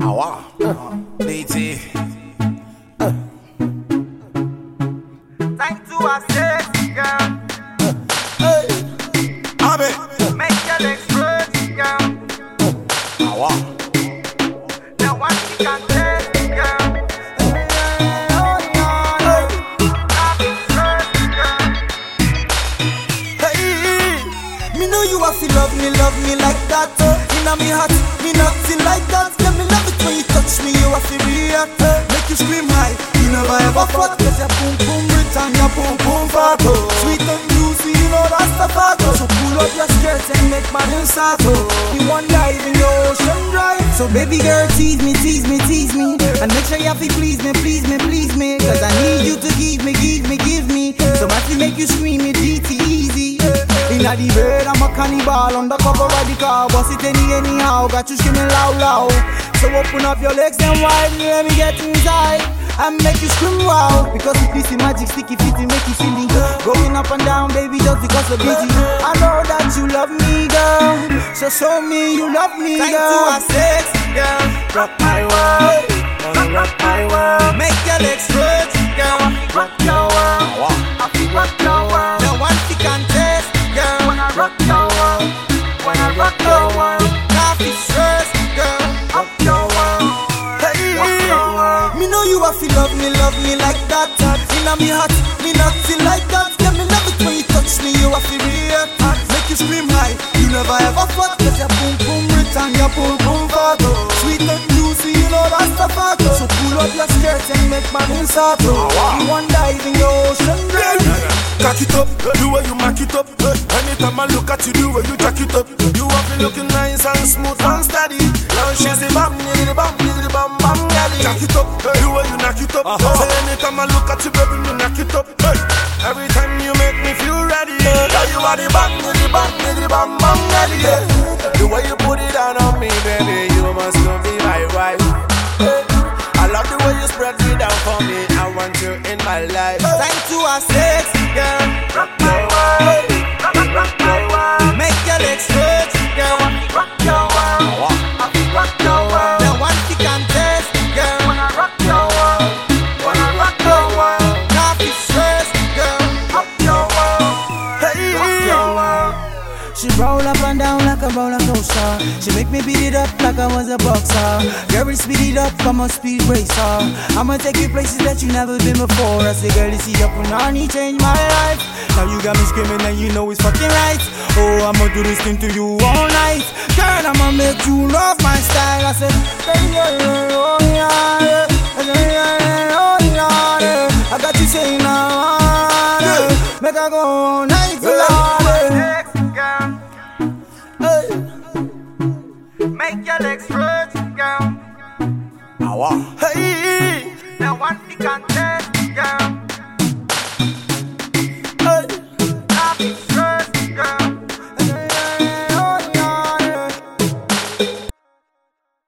Awa, DT. Time to assess, girl. Hey, Abe. Make your legs stretch, girl. Awa. Now what you can take, girl. Me know you have to love me like that. Inna me heart, me nothing like that. Let me love it when you touch me, you have to react. Make you scream high, you never ever fought. Cause your boom boom rich and your boom boom fat. Sweet and juicy, you know that's the fact. So pull up your skirts and make my hands start. You want dive in your ocean drive. So baby girl, tease me, tease me, tease me. And make sure you have to please me, please me, please me. Cause I need you to give me, give me, give me. So I feel make you scream it, GT easy. Inna the bed, I'm a cannibal. Undercover radical, boss it anyhow. Got you screaming loud, loud. So open up your legs and wide, let me get inside and make you scream wow. Because if this is magic, sticky fitty, make you silly. Going up and down, baby, just because of beauty. I know that you love me, girl. So show me you love me, girl. Time to have sex, girl. Rock my world, rock my world. Make your legs stretch, girl. Rock your world. Awa. I feel rock your world. Now what you can taste, girl. When I rock your world. When I rock your world. Coffee stress, girl. Rock your world. Hey, Rock your world. me know you have to love me like that. Inna me heart, me nothing like that. Let me love it when you touch me, you have to react. Make you scream high, you never ever fought. Cause your boom boom rich and your boom boom fat. Sweet and juicy, you know that's the fact. So pull up your skirts and make my hands start. You want dive in your ocean drive. Cock it up, the way you mack it up. Anytime I look at you, the way you jack it up. You have been looking nice and smooth and steady. Now she's the bam, the bam, the bam, bam, daddy. Jack it up, the way you knock it up. Say anytime I look at you, baby, you knock it up. Every time you make me feel ready. Yeah, you are the bam, the bam, the bam, bam, daddy. The way you put it down on me, baby, you must be my wife. I love the way you spread it down for me. I want you in my life. Time to have sex, girl. Rock my world. Rock my world. Make your legs stretch, girl. Rock your world. I feel rock your world. Now what you can taste, girl. When I rock your world. When I rock your world. Coffee stress, girl. Rock your world. Hey, Rock your world. she roll up and down like a roller coaster. She make me beat it up like I was a boxer. Girl, speed it up, I'm a speed racer. I'ma take you places that you never been before. I say, girl, you see your punani change my life. Now you got me screaming and you know it's fucking right. Oh, I'ma do this thing to you all night. Girl, I'ma make you love my style. I said, oh yeah, I got you saying now, make I go all night till Sex, girl. Make your legs stretch, girl. Awa. Hey, Now what you can